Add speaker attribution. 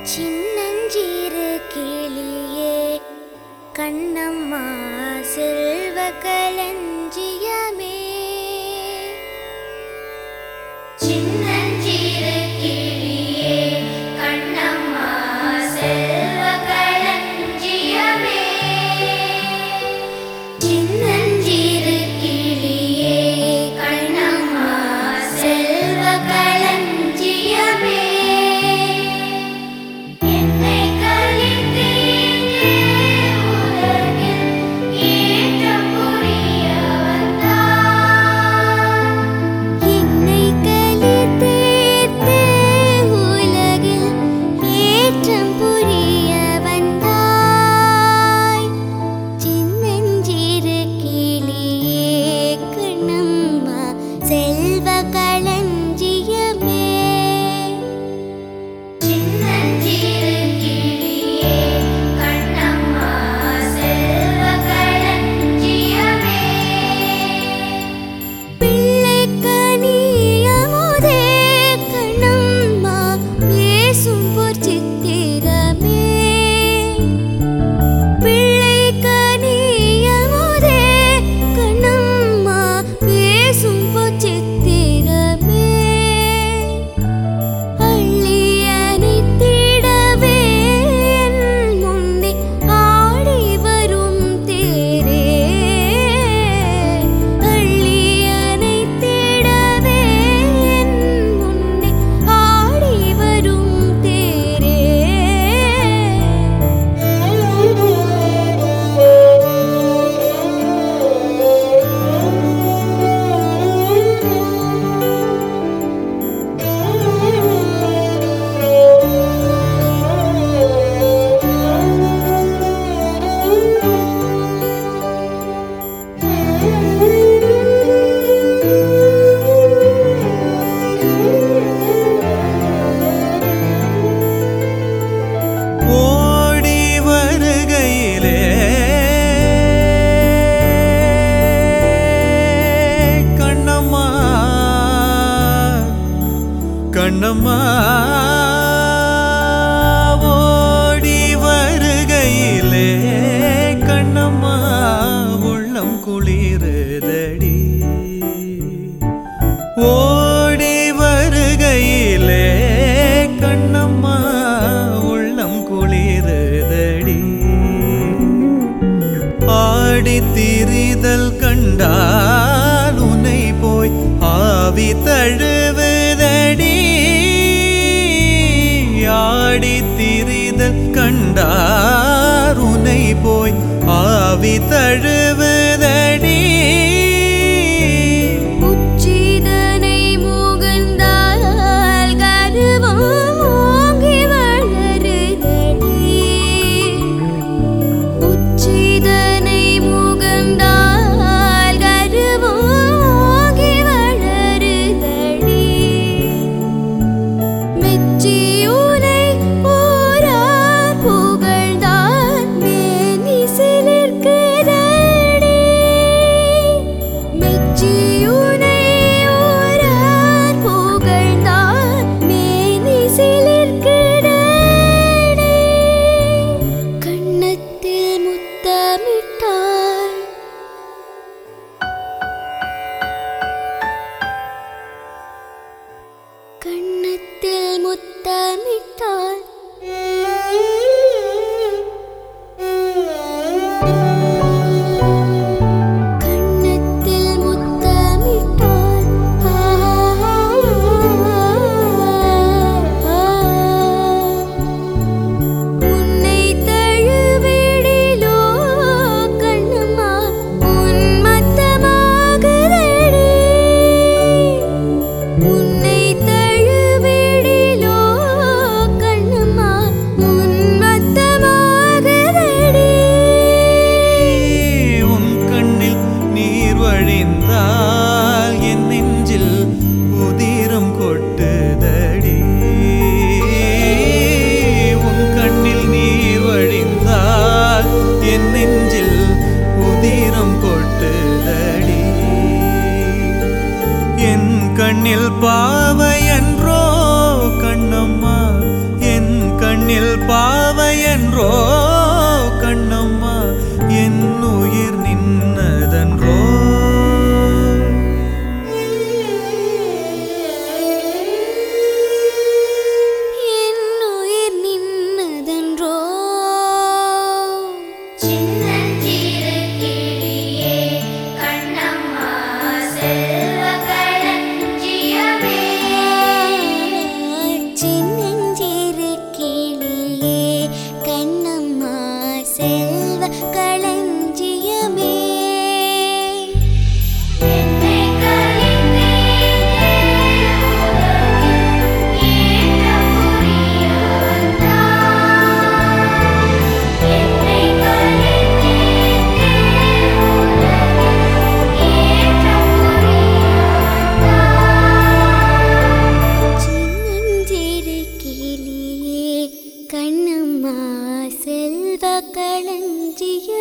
Speaker 1: சின்னஞ்சிறு கிளியே கண்ணம்மா செல்வ களஞ்சியமே. சின்னஞ்சிறு கிளியே கண்ணம்மா செல்வ களஞ்சியமே. சின்னஞ்சிறு கிளியே கண்ணம்மா செல்வ களஞ்சியமே.
Speaker 2: கண்ணம்மா ஓடி வருகையிலே கண்ணம்மா உள்ளம் குளிருதடி. ஓடி வருகையிலே கண்ணம்மா உள்ளம் குளிருதடி. ஆடி திரிதல் கண்டால் உன்னை போய் ஆவி தழுவுதடி. ஆடி திரிதல் கண்டார் உன்னை போய் ஆவி தழுவுதடி.
Speaker 1: உச்சிதனை முகந்தால் கருவம் ஓங்கி வளருதடி. உச்சிதனை முகந்தால் கருவம் ஓங்கி வளருதடி. மெச்சியுனை ஓரார் புகழ்ந்தார் மேனி சிலிர்க்குதடி.
Speaker 2: பாவையன்றோ கண்ணம்மா என் உயிர் நின்னதன்றோ
Speaker 1: என் உயிர் நின்னதன்றோ சின்னஞ்சிறு கிளியே கண்ணம்மா செல்வ களஞ்சியமே சின்னஞ்சிறு கிளியே கண்ணம்மா செல்வ களஞ்சியமே என்னை கலிந்தே ஏற்ற புரியாதா என்னை கலிந்தே ஏற்ற புரியாதா சின்னஞ்சிறு கிளியே கண்ணம்மா செல்வ களஞ்சிய